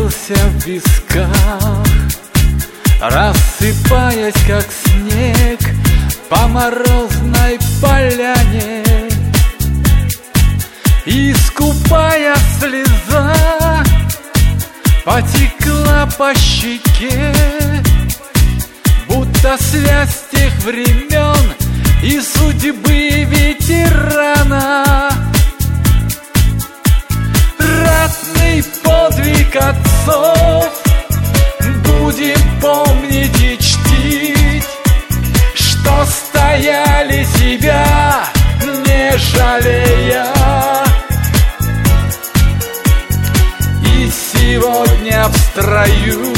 бился в висках, рассыпаясь, как снег, по морозной поляне. И скупая слеза потекла по щеке, будто связь тех времен и судьбы ветерана. Ратный подвиг отцов будем помнить и чтить, что стояли себя, не жалея. И сегодня в строю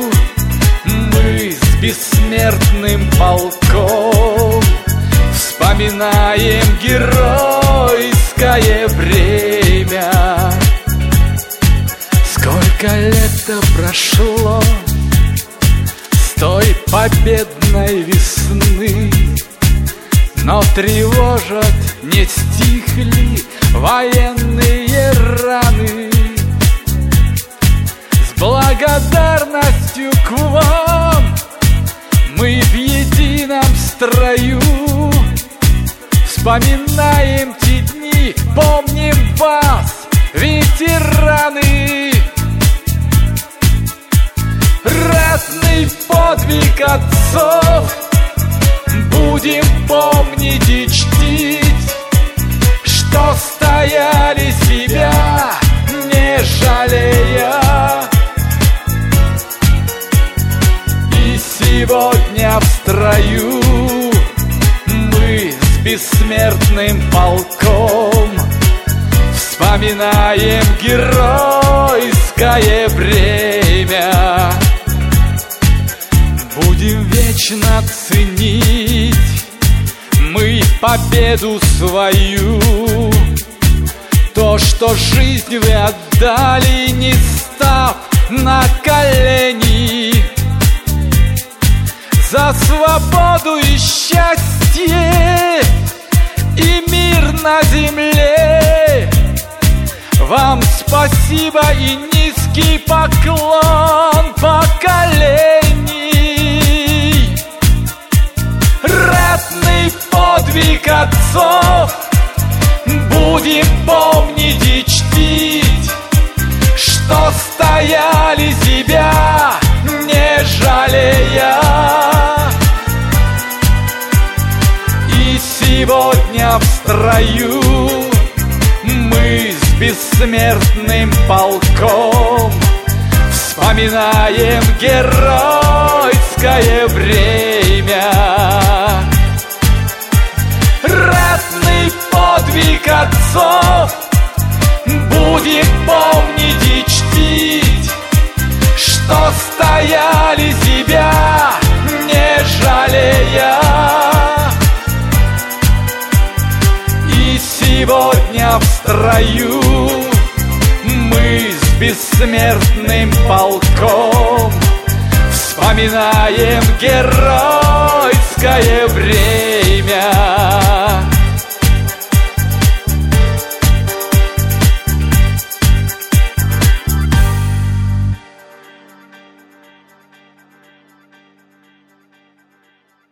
мы с бессмертным полком вспоминаем геройское время. Сколько лет-то прошло с той победной весны, но тревожат, не стихли военные раны. С благодарностью к вам мы в едином строю вспоминаем те дни, помним вас, ветераны. Ратный подвиг отцов будем помнить и чтить, что стояли себя, не жалея. И сегодня в строю мы с бессмертным полком вспоминаем геройское время. Будем вечно ценить мы победу свою, то, что жизнь вы отдали, не став на колени. За свободу и счастье и мир на земле вам спасибо и низкий поклон поколений. Ратный подвиг отцов будем помнить и чтить, что стояли себя, не жалея. И сегодня в строю мы с бессмертным полком вспоминаем геройское время. Ратный подвиг отцов будем помнить и чтить, что стояли себя, не жалея. И сегодня в строю мы с бессмертным полком вспоминаем героев.